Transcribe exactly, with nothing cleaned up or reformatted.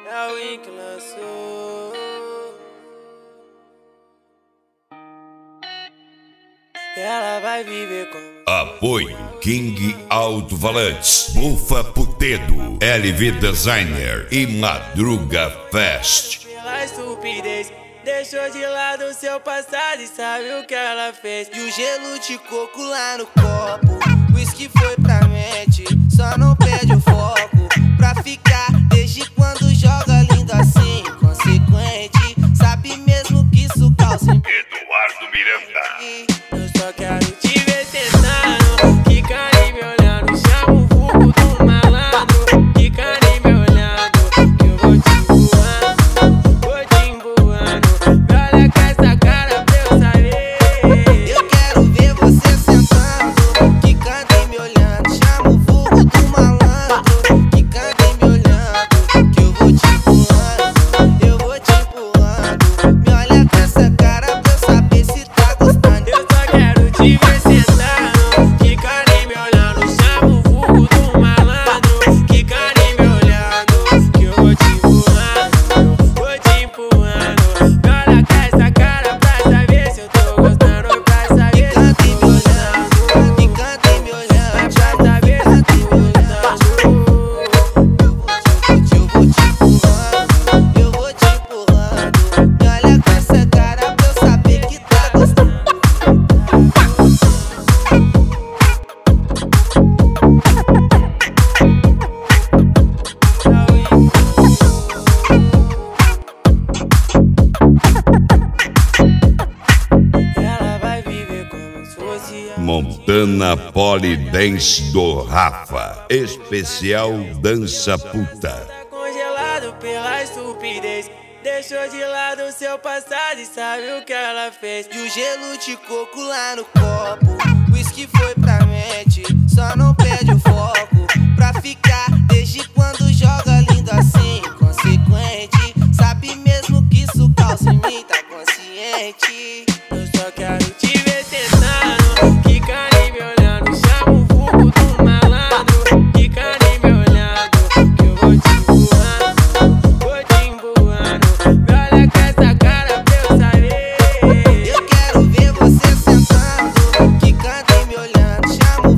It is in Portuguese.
É o Win que lançou. Ela vai viver como Apoio King Alto-Falantes, Bufa Putedo, L V Designer e Madruga Fest. pela estupidez. Deixou de lado seu passado e sabe o que ela fez. E o gelo de coco lá no copo, whisky foi pra mente, só não perde o foco. Pra ficar desde quando joga lindo assim, consequente. Sabe mesmo que isso causa Eduardo Miranda. Eu só quero te ver tentando, quicando e me olhando. Chama o vulgo do malandro, quicando e me olhando. Que eu vou te emburrando, vou te emburrando. Me olha com essa cara pra eu saber. Eu quero ver você sentando, quicando e me olhando. Chama o vulgo do malandro, quicando e me olhando. Que eu vou te empurrando, eu vou te empurrando. Me olha com essa cara pra eu saber se tá gostando. Eu só quero te ver sentando, quicando e me olhando. Chama o vulgo do malandro, quicando e me olhando. Que eu vou te empurrando, vou te empurrando. Me olha com essa cara pra saber se eu tô gostando. Pra saber se eu tô gostando. Quicando e me olhando, Pra saber se eu tô gostando. eu vou te empurrando, eu vou te empurrando. Me olha com essa cara pra eu saber que tá gostando. Ela vai viver como se fosse a Montana Polydance do Rafa, especial Dança Puta. Tá congelado pela estupidez. Deixou de lado seu passado e sabe o que ela fez. E o gelo de coco lá no copo, whisky foi pra mente, só não perde o foco. Pra ficar desde quando joga lindo assim, consequente. Sabe mesmo que isso causa em mim, tá consciente. Eu só quero te ver tentando, quicando e me olhando. Chama o vulgo do malandro, quicando e me olhando. Que eu vou te empurrando, vou te empurrando. Me olha com essa cara pra eu saber. Eu quero ver você sentando, quicando e me olhando. Chama o